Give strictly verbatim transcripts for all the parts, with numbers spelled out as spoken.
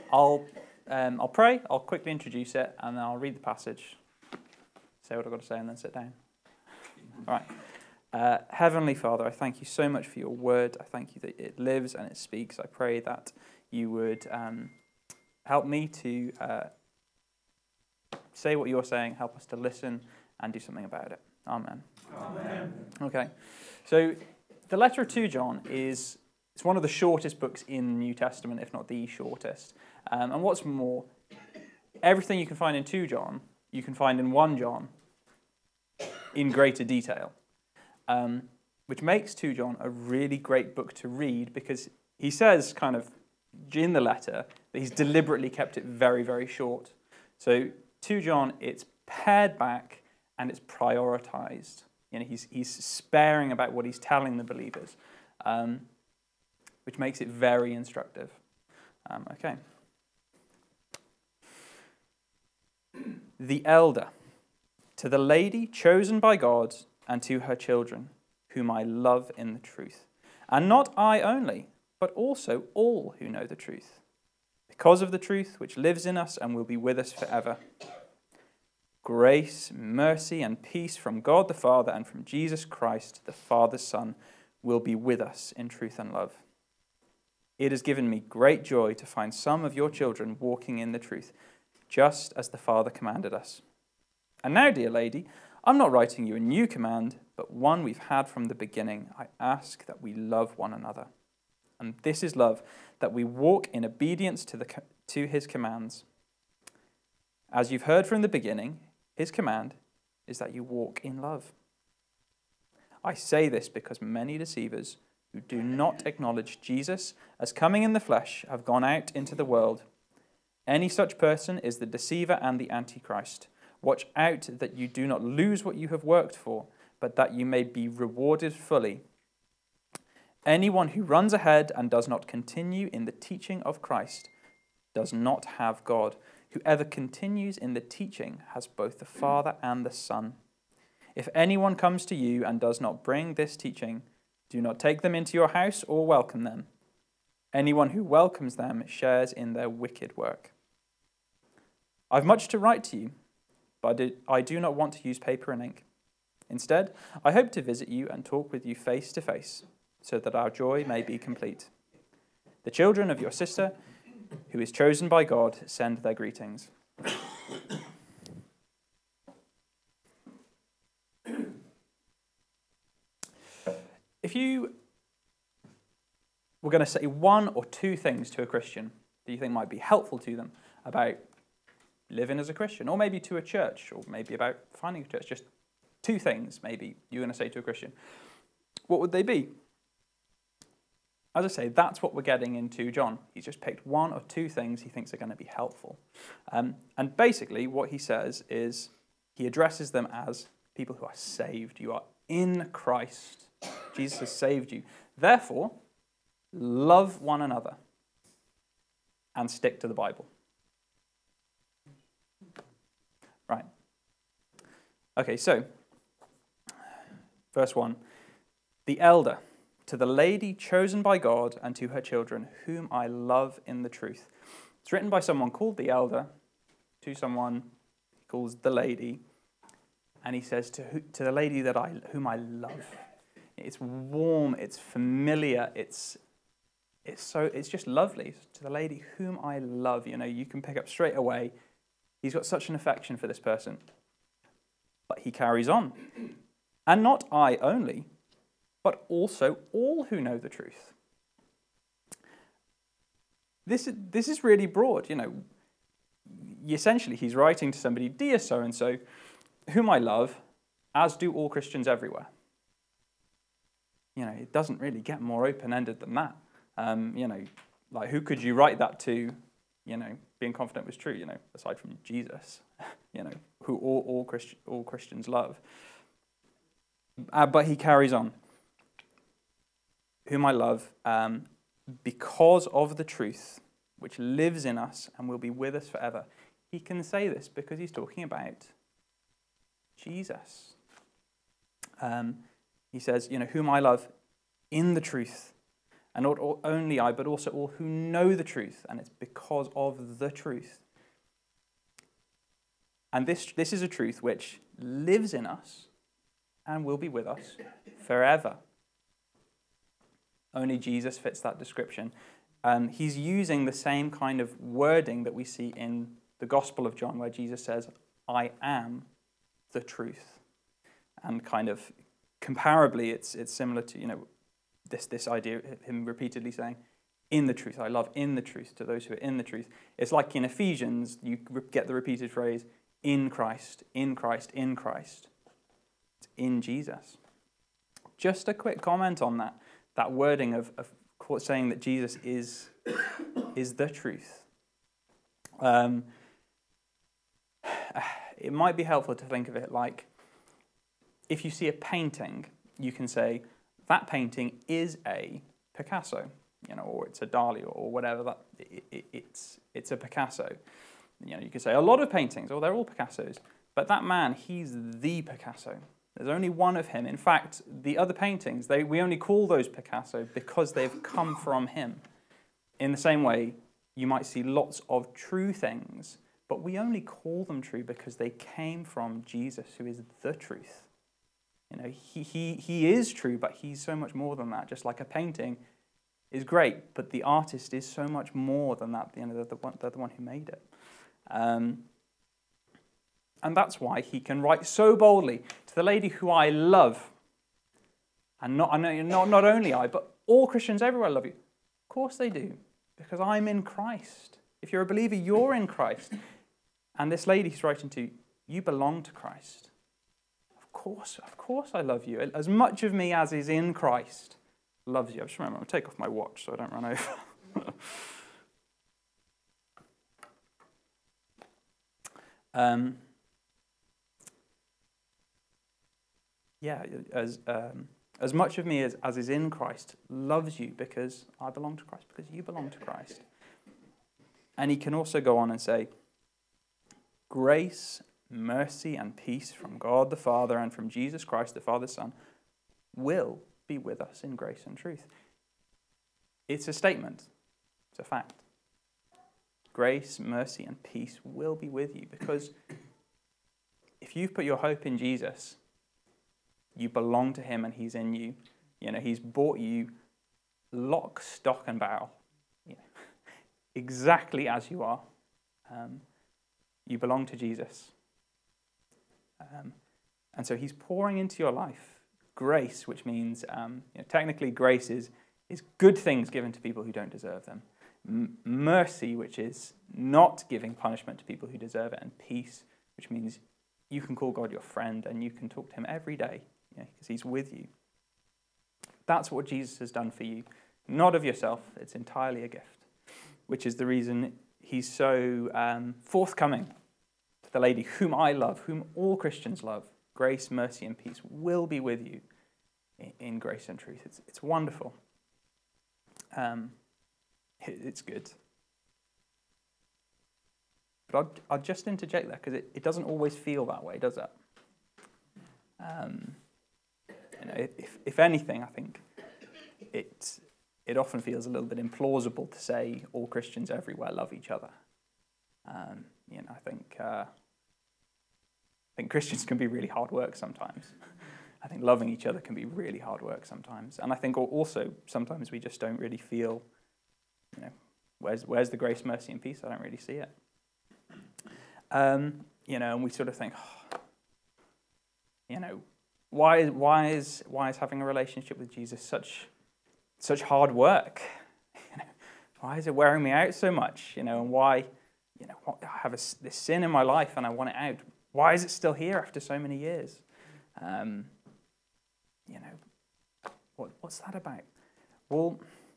I'll um, I'll pray, I'll quickly introduce it, and then I'll read the passage, say what I've got to say, and then sit down. All right. Uh, Heavenly Father, I thank you so much for your word. I thank you that it lives and it speaks. I pray that you would um, help me to uh, say what you're saying, help us to listen and do something about it. Amen. Amen. Okay. So the letter to John is it's one of the shortest books in the New Testament, if not the shortest. Um, and what's more, everything you can find in two John, you can find in one John in greater detail. Um, which makes two John a really great book to read because he says kind of in the letter that he's deliberately kept it very, very short. So two John, it's pared back and it's prioritized. You know, he's he's sparing about what he's telling the believers, um, which makes it very instructive. Um, okay. The elder, to the lady chosen by God, and to her children, whom I love in the truth. And not I only, but also all who know the truth, because of the truth which lives in us and will be with us forever. Grace, mercy, and peace from God the Father and from Jesus Christ, the Father's Son, will be with us in truth and love. It has given me great joy to find some of your children walking in the truth, just as the Father commanded us. And now, dear lady, I'm not writing you a new command, but one we've had from the beginning. I ask that we love one another. And this is love, that we walk in obedience to the to his commands. As you've heard from the beginning, his command is that you walk in love. I say this because many deceivers who do not acknowledge Jesus as coming in the flesh have gone out into the world. Any such person is the deceiver and the Antichrist. Watch out that you do not lose what you have worked for, but that you may be rewarded fully. Anyone who runs ahead and does not continue in the teaching of Christ does not have God. Whoever continues in the teaching has both the Father and the Son. If anyone comes to you and does not bring this teaching, do not take them into your house or welcome them. Anyone who welcomes them shares in their wicked work. I've much to write to you, but I do not want to use paper and ink. Instead, I hope to visit you and talk with you face to face, so that our joy may be complete. The children of your sister, who is chosen by God, send their greetings. If you were going to say one or two things to a Christian that you think might be helpful to them about living as a Christian, or maybe to a church, or maybe about finding a church, just two things maybe you're going to say to a Christian, what would they be? As I say, that's what we're getting into John. He's just picked one or two things he thinks are going to be helpful. Um, and basically what he says is he addresses them as people who are saved. You are in Christ. Jesus has saved you. Therefore, love one another and stick to the Bible. Right. Okay, so, verse one. The elder, to the lady chosen by God and to her children, whom I love in the truth. It's written by someone called the elder, to someone he calls the lady, and he says to who, to the lady that I whom I love. It's warm, it's familiar, it's it's so it's just lovely. To the lady whom I love, you know, you can pick up straight away. He's got such an affection for this person. But he carries on. And not I only, but also all who know the truth. This is, this is really broad, you know. Essentially, he's writing to somebody, dear so-and-so, whom I love, as do all Christians everywhere. You know, it doesn't really get more open-ended than that. Um, you know, like who could you write that to, you know, being confident was true, you know, aside from Jesus, you know, who all, all, Christi- all Christians love. Uh, but he carries on. Whom I love, um, because of the truth which lives in us and will be with us forever. He can say this because he's talking about Jesus. Um, he says, you know, whom I love in the truth. And not only I, but also all who know the truth, and it's because of the truth. And this, this is a truth which lives in us and will be with us forever. Only Jesus fits that description. Um, he's using the same kind of wording that we see in the Gospel of John, where Jesus says, I am the truth. And kind of comparably, it's it's similar to, you know, this, this idea of him repeatedly saying, in the truth, I love in the truth to those who are in the truth. It's like in Ephesians, you get the repeated phrase, in Christ, in Christ, in Christ. It's in Jesus. Just a quick comment on that, that wording of, of saying that Jesus is, is the truth. Um, it might be helpful to think of it like, if you see a painting, you can say, that painting is a Picasso, you know, or it's a Dali, or whatever. That it, it, it's it's a Picasso. You know, you could say a lot of paintings, oh, they're all Picassos. But that man, he's the Picasso. There's only one of him. In fact, the other paintings, they we only call those Picasso because they've come from him. In the same way, you might see lots of true things, but we only call them true because they came from Jesus, who is the truth. You know, he he he is true, but he's so much more than that. Just like a painting is great, but the artist is so much more than that. You know, they're the one, they're the one who made it. Um, and that's why he can write so boldly to the lady who I love. And not, I know, not, not only I, but all Christians everywhere love you. Of course they do, because I'm in Christ. If you're a believer, you're in Christ. And this lady he's writing to, you belong to Christ. Of course, of course I love you. As much of me as is in Christ loves you. I just remember, I'm going to take off my watch so I don't run over. um, yeah, as um, as much of me as, as is in Christ loves you because I belong to Christ, because you belong to Christ. And he can also go on and say, grace, mercy, and peace from God the Father and from Jesus Christ, the Father's Son, will be with us in grace and truth. It's a statement. It's a fact. Grace, mercy, and peace will be with you, because if you've put your hope in Jesus, you belong to him and he's in you. You know, he's bought you lock, stock, and barrel. You know, exactly as you are. Um, you belong to Jesus. Um, and so he's pouring into your life grace, which means, um, you know, technically grace is, is good things given to people who don't deserve them. M- mercy, which is not giving punishment to people who deserve it. And peace, which means you can call God your friend and you can talk to him every day, you know, because he's with you. That's what Jesus has done for you. Not of yourself, it's entirely a gift, which is the reason he's so um, forthcoming to the lady whom I love, whom all Christians love. Grace, mercy, and peace will be with you in, in grace and truth. It's it's wonderful. Um, it, it's good. But I'll, I'll just interject there, because it, it doesn't always feel that way, does it? Um, you know, if if anything, I think it it often feels a little bit implausible to say all Christians everywhere love each other. Um, you know, I think. Uh, I think Christians can be really hard work sometimes. I think loving each other can be really hard work sometimes. And I think also sometimes we just don't really feel, you know, where's where's the grace, mercy, and peace? I don't really see it. Um, you know, and we sort of think, oh, you know, why why is why is having a relationship with Jesus such such hard work? You know, why is it wearing me out so much? You know, and why, you know, I have a, this sin in my life and I want it out. Why is it still here after so many years? Um, you know, what, what's that about? Well,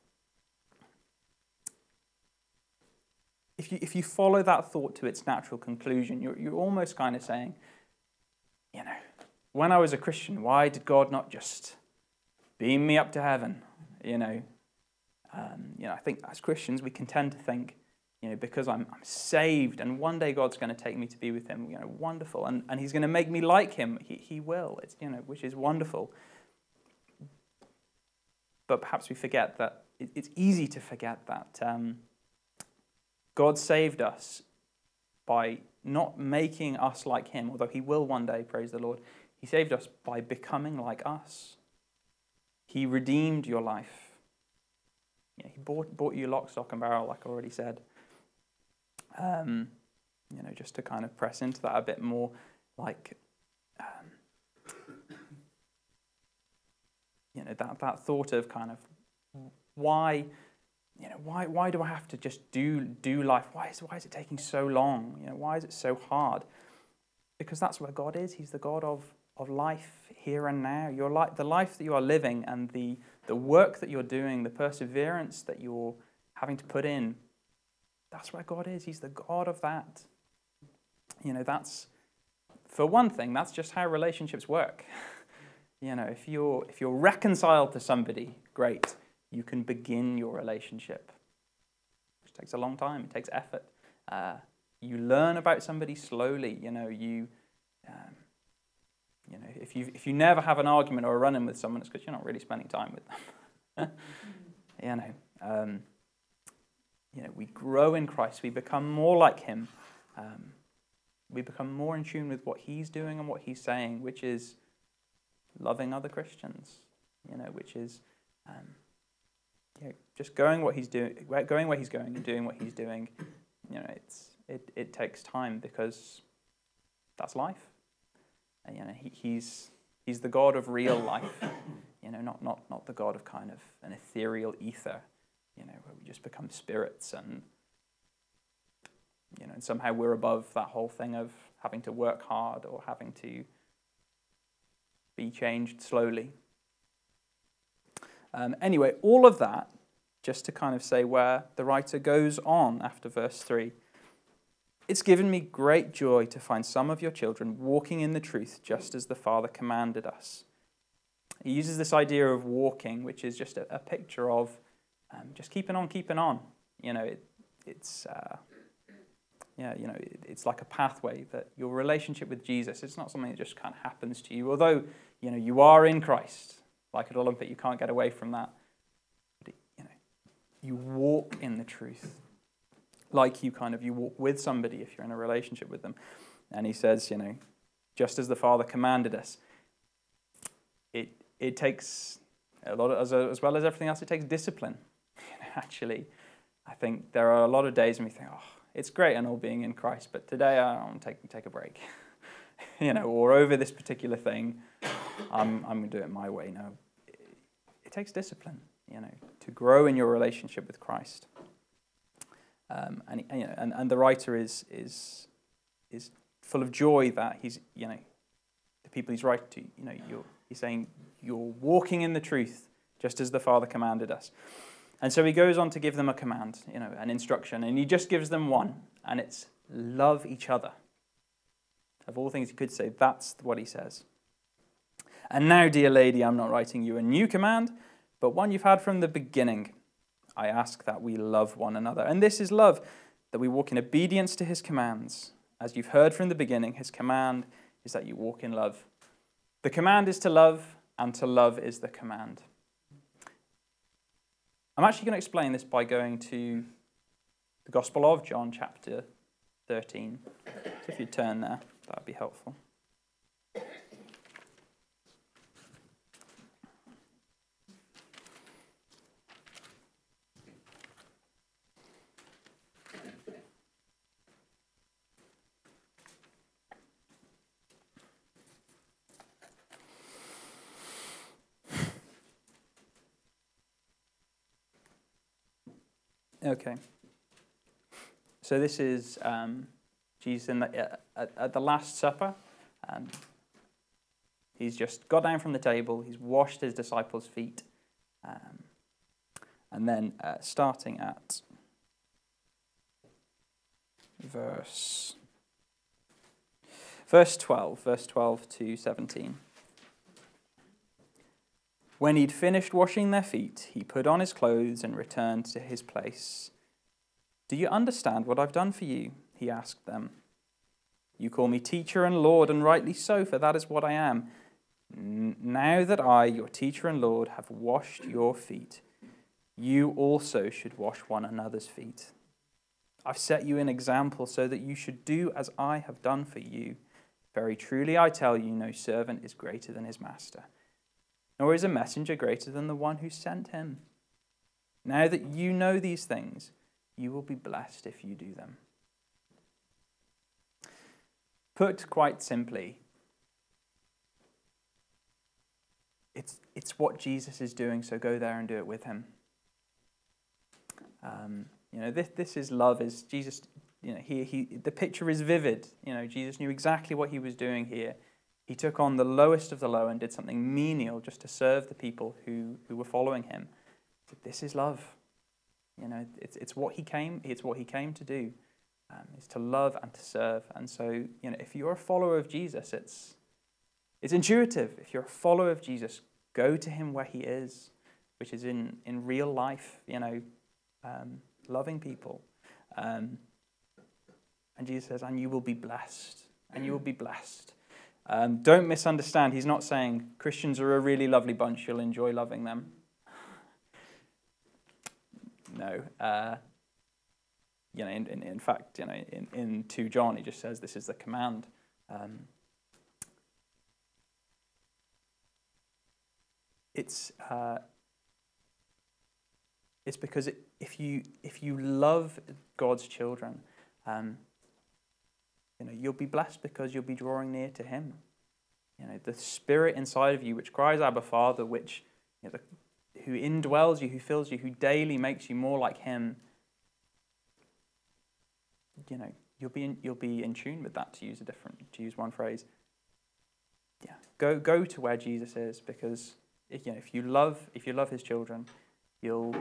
if you if you follow that thought to its natural conclusion, you're you're almost kind of saying, you know, when I was a Christian, why did God not just beam me up to heaven? You know, um, you know, I think as Christians we can tend to think, you know, because I'm I'm saved and one day God's going to take me to be with him, you know, wonderful. And, and he's going to make me like him. He he will. It's, you know, which is wonderful. But perhaps we forget that it, it's easy to forget that. Um, God saved us by not making us like him, although he will one day, praise the Lord. He saved us by becoming like us. He redeemed your life. You know, he bought, bought you lock, stock, and barrel, like I already said. Um, you know, just to kind of press into that a bit more, like, um, you know, that, that thought of kind of why, you know, why why do I have to just do do life? Why is why is it taking so long? You know, why is it so hard? Because that's where God is. He's the God of of life here and now. Your life, the life that you are living, and the the work that you're doing, the perseverance that you're having to put in. That's where God is. He's the God of that. You know, that's, for one thing, that's just how relationships work. You know, if you're if you're reconciled to somebody, great. You can begin your relationship. It takes a long time. It takes effort. Uh, you learn about somebody slowly. You know, you, um, you know, if you if you never have an argument or a run-in with someone, it's because you're not really spending time with them. You know, um, you know, we grow in Christ. We become more like him. Um, we become more in tune with what he's doing and what he's saying, which is loving other Christians. You know, which is. Um, You know, just going what he's doing, going where he's going, and doing what he's doing. You know, it's it, it takes time because that's life. And, you know, he, he's he's the God of real life. You know, not not not the God of kind of an ethereal ether. You know, where we just become spirits, and you know, and somehow we're above that whole thing of having to work hard or having to be changed slowly. Um, anyway, all of that, just to kind of say where the writer goes on after verse three. It's given me great joy to find some of your children walking in the truth just as the Father commanded us. He uses this idea of walking, which is just a, a picture of um, just keeping on, keeping on. You know, it, it's uh, yeah, you know, it, it's like a pathway that your relationship with Jesus. It's not something that just kind of happens to you. Although you know you are in Christ. Like at Olympic, you can't get away from that. But, you know, you walk in the truth. Like you kind of, you walk with somebody if you're in a relationship with them. And he says, you know, just as the Father commanded us. It it takes a lot of, as, as well as everything else, it takes discipline. You know, actually, I think there are a lot of days when we think, oh, it's great and all being in Christ, but today I want to take take a break. You know, or over this particular thing, I'm I'm going to do it my way. No, it, it takes discipline, you know, to grow in your relationship with Christ. Um, and, and you know, and, and the writer is is is full of joy that he's, you know, the people he's writing to, you know, you're, he's saying you're walking in the truth, just as the Father commanded us. And so he goes on to give them a command, you know, an instruction, and he just gives them one, and it's love each other. Of all things he could say, that's what he says. And now, dear lady, I'm not writing you a new command, but one you've had from the beginning. I ask that we love one another. And this is love, that we walk in obedience to his commands. As you've heard from the beginning, his command is that you walk in love. The command is to love, and to love is the command. I'm actually going to explain this by going to the Gospel of John, chapter thirteen. So if you turn there, that would be helpful. Okay. So this is um, Jesus in the, uh, at, at the Last Supper. Um, he's just got down from the table. He's washed his disciples' feet. Um, and then uh, starting at verse, verse twelve, verse twelve to seventeen. When he'd finished washing their feet, he put on his clothes and returned to his place. Do you understand what I've done for you? He asked them. You call me teacher and Lord, and rightly so, for that is what I am. Now that I, your teacher and Lord, have washed your feet, you also should wash one another's feet. I've set you an example so that you should do as I have done for you. Very truly I tell you, no servant is greater than his master, nor is a messenger greater than the one who sent him. Now that you know these things, you will be blessed if you do them. Put quite simply, it's, it's what Jesus is doing, so go there and do it with him. Um, you know, this this is love. Is Jesus? You know, he he. The picture is vivid. You know, Jesus knew exactly what he was doing here. He took on the lowest of the low and did something menial just to serve the people who who were following him. This is love. You know, it's it's what he came. It's what he came to do. Um, is to love and to serve. And so, you know, if you're a follower of Jesus, it's it's intuitive. If you're a follower of Jesus, go to him where he is, which is in in real life. You know. Um, loving people. Um, and Jesus says, and you will be blessed. And you will be blessed. Um, don't misunderstand. He's not saying Christians are a really lovely bunch. You'll enjoy loving them. No. Uh, you know, in, in, in fact, you know, in, in two John, he just says this is the command. Um, it's... Uh, It's because it, if you if you love God's children, um, you know you'll be blessed because you'll be drawing near to Him. You know the Spirit inside of you, which cries, "Abba, Father," which you know, the, who indwells you, who fills you, who daily makes you more like Him. You know you'll be in, you'll be in tune with that. To use a different to use one phrase. Yeah, go go to where Jesus is, because if, you know if you love if you love His children, you'll.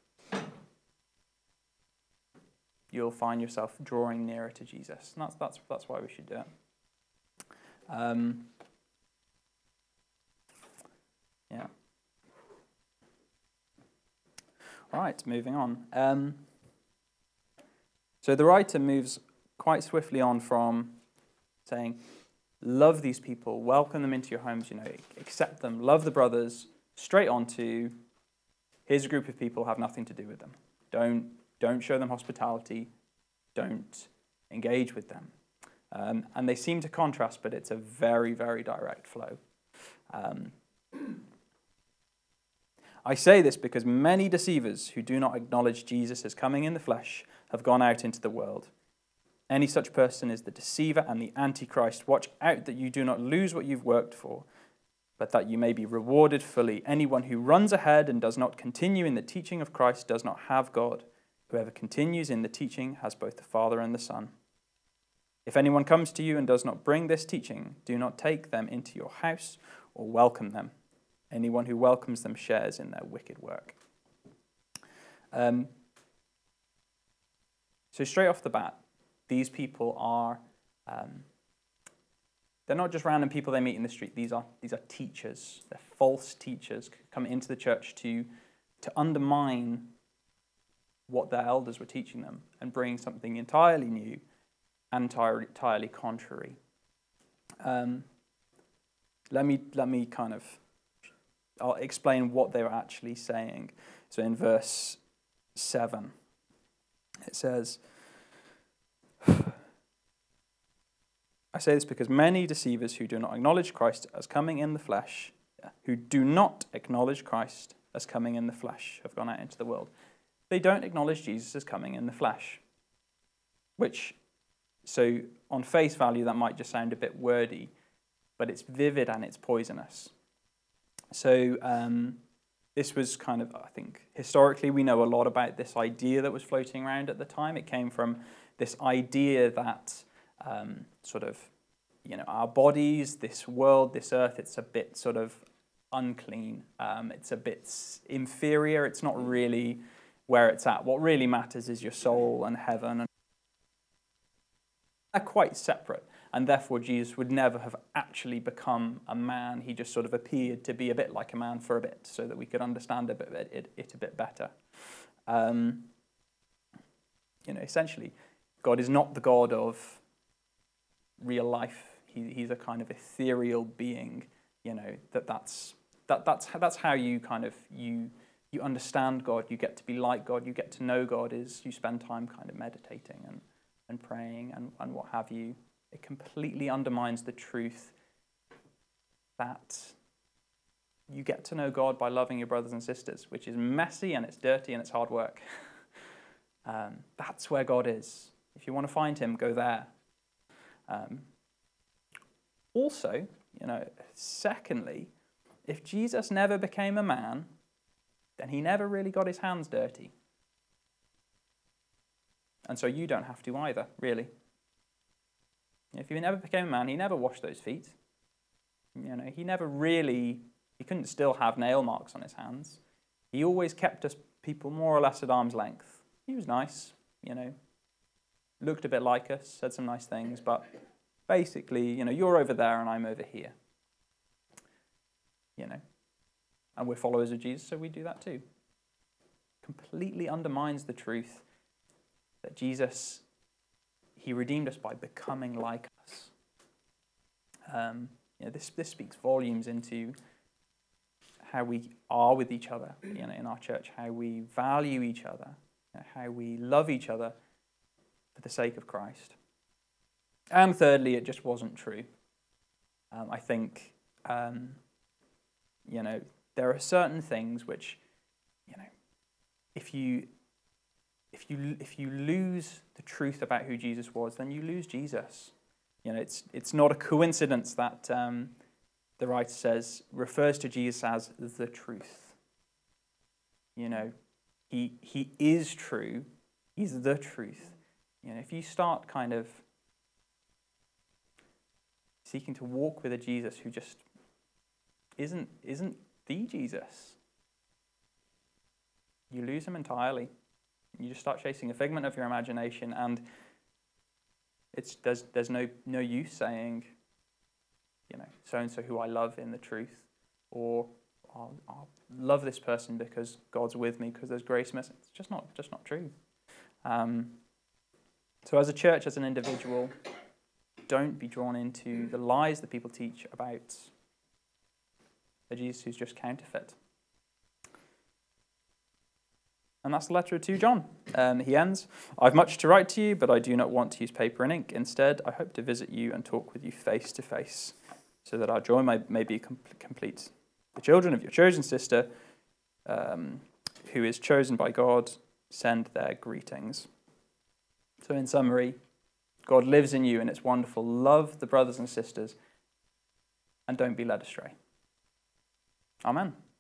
You'll find yourself drawing nearer to Jesus. And that's that's that's why we should do it. Um, yeah. All right, moving on. Um, so the writer moves quite swiftly on from saying, love these people, welcome them into your homes, you know, accept them, love the brothers, straight on to, here's a group of people, have nothing to do with them. Don't Don't show them hospitality. Don't engage with them. Um, and they seem to contrast, but it's a very, very direct flow. Um, I say this because many deceivers who do not acknowledge Jesus as coming in the flesh have gone out into the world. Any such person is the deceiver and the antichrist. Watch out that you do not lose what you've worked for, but that you may be rewarded fully. Anyone who runs ahead and does not continue in the teaching of Christ does not have God. Whoever continues in the teaching has both the Father and the Son. If anyone comes to you and does not bring this teaching, do not take them into your house or welcome them. Anyone who welcomes them shares in their wicked work. Um, so straight off the bat, these people are, um, they're not just random people they meet in the street. These are these are teachers. They're false teachers come into the church to, to undermine what their elders were teaching them and bring something entirely new and entirely, entirely contrary. Um, let me let me kind of, I'll explain what they were actually saying. So in verse seven, it says, I say this because many deceivers who do not acknowledge Christ as coming in the flesh, who do not acknowledge Christ as coming in the flesh, have gone out into the world. They don't acknowledge Jesus as coming in the flesh, which, so on face value, that might just sound a bit wordy, but it's vivid and it's poisonous. So um, this was kind of, I think, historically we know a lot about this idea that was floating around at the time. It came from this idea that um, sort of, you know, our bodies, this world, this earth, it's a bit sort of unclean. Um, it's a bit inferior. It's not really where it's at. What really matters is your soul and heaven. And they're quite separate, and therefore Jesus would never have actually become a man. He just sort of appeared to be a bit like a man for a bit, so that we could understand a bit, it, it a bit better. Um, you know, essentially, God is not the God of real life. He, he's a kind of ethereal being. You know that that's that that's that's how you kind of you you understand God, you get to be like God, you get to know God, is you spend time kind of meditating and, and praying and, and what have you. It completely undermines the truth that you get to know God by loving your brothers and sisters, which is messy and it's dirty and it's hard work. um, that's where God is. If you want to find him, go there. Um, also, you know, secondly, if Jesus never became a man, then he never really got his hands dirty. And so you don't have to either, really. If he never became a man, he never washed those feet. You know, he never really, he couldn't still have nail marks on his hands. He always kept us people more or less at arm's length. He was nice, you know, looked a bit like us, said some nice things, but basically, you know, you're over there and I'm over here. You know, and we're followers of Jesus, so we do that too. Completely undermines the truth that Jesus, he redeemed us by becoming like us. Um, you know, this this speaks volumes into how we are with each other, you know, in our church, how we value each other, you know, how we love each other for the sake of Christ. And thirdly, it just wasn't true. Um, I think, um, you know, there are certain things which, you know, if you if you if you lose the truth about who Jesus was, then you lose Jesus. You know, it's it's not a coincidence that um, the writer says refers to Jesus as the truth. You know, he he is true. He's the truth. You know, if you start kind of seeking to walk with a Jesus who just isn't isn't the Jesus, you lose him entirely. You just start chasing a figment of your imagination, and it's there's there's no no use saying, you know, so and so who I love in the truth, or I'll, I'll love this person because God's with me because there's grace missing. It's just not just not true. Um, so as a church, as an individual, don't be drawn into the lies that people teach about a Jesus who's just counterfeit. And that's the letter to John. Um, he ends, I've much to write to you, but I do not want to use paper and ink. Instead, I hope to visit you and talk with you face to face, so that our joy may, may be com- complete. The children of your chosen sister, um, who is chosen by God, send their greetings. So in summary, God lives in you and it's wonderful. Love the brothers and sisters and don't be led astray. Amen.